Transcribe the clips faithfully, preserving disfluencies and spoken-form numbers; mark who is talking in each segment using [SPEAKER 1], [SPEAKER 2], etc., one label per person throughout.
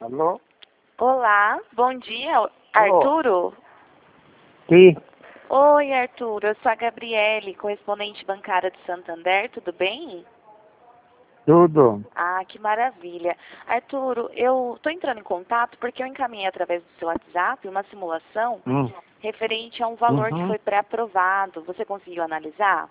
[SPEAKER 1] Alô?
[SPEAKER 2] Olá, bom dia,
[SPEAKER 1] Alô?
[SPEAKER 2] Arturo?
[SPEAKER 1] Sim,
[SPEAKER 2] Oi, Arturo, eu sou a Gabriele, correspondente bancária do Santander, tudo bem?
[SPEAKER 1] tudo.
[SPEAKER 2] Ah, que maravilha. Arturo, eu estou entrando em contato porque eu encaminhei através do seu WhatsApp uma simulação
[SPEAKER 1] Hum.
[SPEAKER 2] referente a um valor que
[SPEAKER 1] Uhum.
[SPEAKER 2] foi pré-aprovado. Você conseguiu analisar?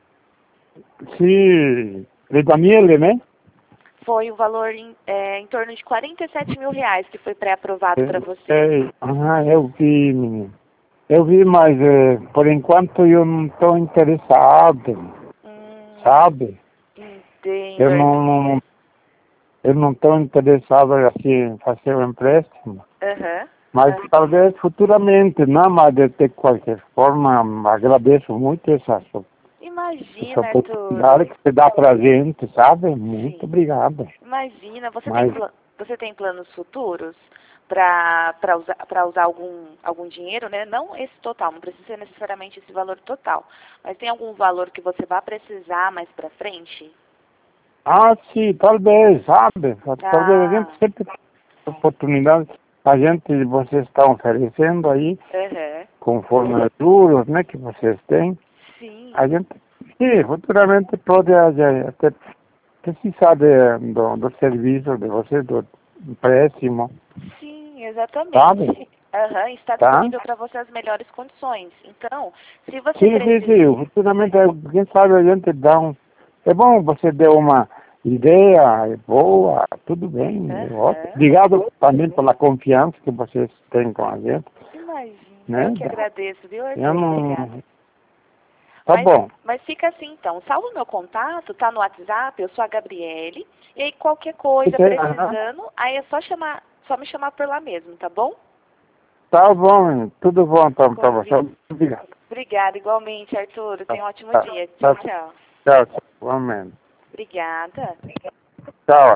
[SPEAKER 1] Sim, de Daniele, né?
[SPEAKER 2] Foi o valor em, é, em torno de quarenta e sete mil reais que foi pré-aprovado para
[SPEAKER 1] Eu
[SPEAKER 2] você.
[SPEAKER 1] sei. Ah, eu vi, menino. Eu vi, mas eh, por enquanto eu não estou interessado,
[SPEAKER 2] Hum,
[SPEAKER 1] sabe?
[SPEAKER 2] entendo,
[SPEAKER 1] Eu não,
[SPEAKER 2] Arturo.
[SPEAKER 1] não eu não estou interessado assim em fazer um empréstimo.
[SPEAKER 2] Aham.
[SPEAKER 1] Mas talvez futuramente, não, mas de, de qualquer forma, agradeço muito essa, essa
[SPEAKER 2] Imagina,
[SPEAKER 1] oportunidade
[SPEAKER 2] Arturo.
[SPEAKER 1] que você dá pra gente, sabe? Muito
[SPEAKER 2] Sim.
[SPEAKER 1] obrigado.
[SPEAKER 2] Imagina, você tem,
[SPEAKER 1] Mas
[SPEAKER 2] pla- você tem planos futuros para para usar, para usar algum, algum dinheiro, né? Não esse total, não precisa ser necessariamente esse valor total. Mas tem algum valor que você vai precisar mais para frente?
[SPEAKER 1] Ah, sim, talvez, sabe? Talvez a gente
[SPEAKER 2] Ah,
[SPEAKER 1] sempre tem oportunidade, a gente, vocês estão oferecendo aí,
[SPEAKER 2] aham.
[SPEAKER 1] conforme os juros, né, que vocês têm,
[SPEAKER 2] Sim,
[SPEAKER 1] a gente, sim, futuramente pode eh, até precisar de, do, do serviço de vocês, do empréstimo,
[SPEAKER 2] sim,
[SPEAKER 1] sabe?
[SPEAKER 2] exatamente. Aham, está
[SPEAKER 1] Tá?
[SPEAKER 2] disponível para você as melhores condições. Então, se você
[SPEAKER 1] Sim, sim,
[SPEAKER 2] precisa...
[SPEAKER 1] sim, futuramente, eh, quem sabe a gente dá um, é bom você deu uma ideia, é boa, tudo bem, é ótimo.
[SPEAKER 2] Aham.
[SPEAKER 1] Obrigado também pela confiança que vocês têm com a gente,
[SPEAKER 2] Imagina,
[SPEAKER 1] né?
[SPEAKER 2] eu que agradeço, viu,
[SPEAKER 1] Eu
[SPEAKER 2] Arthur? Obrigada.
[SPEAKER 1] não... Tá
[SPEAKER 2] Mas,
[SPEAKER 1] bom.
[SPEAKER 2] mas fica assim então, salva o meu contato, tá no WhatsApp, eu sou a Gabriele, e aí qualquer coisa
[SPEAKER 1] Você- aham.
[SPEAKER 2] precisando, aí é só chamar, só me chamar por lá mesmo, tá bom?
[SPEAKER 1] Tá bom, tudo bom então pra você.
[SPEAKER 2] Convi-
[SPEAKER 1] Obrigado.
[SPEAKER 2] Obrigada, igualmente, Arthur.
[SPEAKER 1] Tá,
[SPEAKER 2] Tenha um ótimo
[SPEAKER 1] tá,
[SPEAKER 2] dia. Tchau,
[SPEAKER 1] tá.
[SPEAKER 2] tchau.
[SPEAKER 1] Tchau, tchau. Amém.
[SPEAKER 2] Obrigada.
[SPEAKER 1] Tchau.